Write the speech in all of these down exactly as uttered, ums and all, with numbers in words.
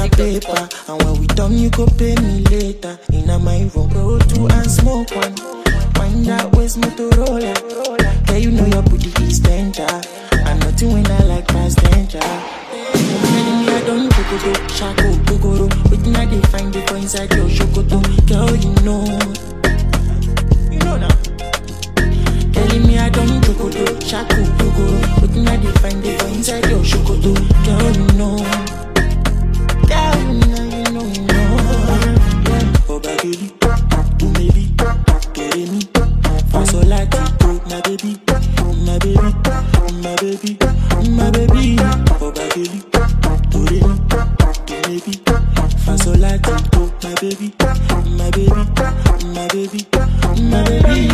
music dot com. And when we done, you go pay me later. In a my room, roll two and smoke one. Wind that waist Motorola. Yeah, you know your booty is danger. And nothing when I like past danger. Me, I don't go go go, shako go go go. Waiting I they find the for inside your shokoto. Girl, you know, you know now. Telling me I don't go go go, shako go go go. Waiting I they find the for inside your shokoto. Girl, you know, girl, you know, you know, you know. Oh, baggy, to maybe, get me. Fasolati, my baby, my baby, my baby, my baby. Oh, baggy. Baby, Fasolati, oh my baby, my baby, my baby, my baby.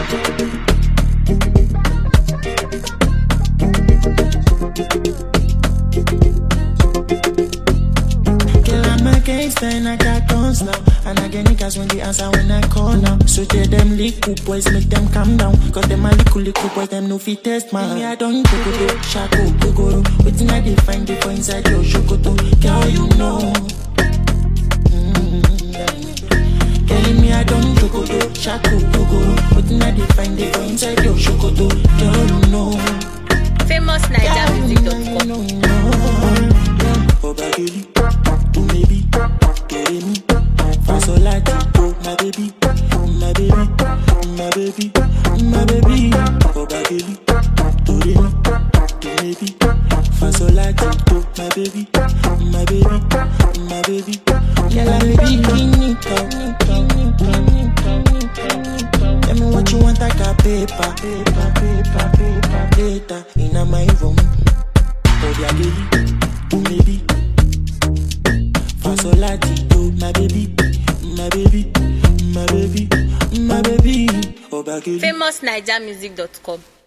Girl, I'm a gangster and I got guns now. And I get niggas when they answer when I call now. So tell them little boys, make them calm down. Cause them a little little boys, them no fit test man. Me I don't go go go, shako go go go. Waiting I they find it for inside your shokoto. Girl, you know. Mm-hmm. Telling me I don't go go go, shako go go. Waiting I they find it for inside your shokoto. Girl, you know. famous naija music dot com. Oh, baggy, to maybe, get me. Fasolati, oh my baby, my baby, my baby, my baby. Oh, baggy, to me, to maybe. Fasolati, oh my baby, my baby, my baby. Girl, I'm baby, tell me what you want, I got paper, paper, paper, paper, data in my room. Oh, baggy, to maybe. Fasolati, oh my baby, my baby, my baby, my baby. Oh, baggy. famous naija music dot com.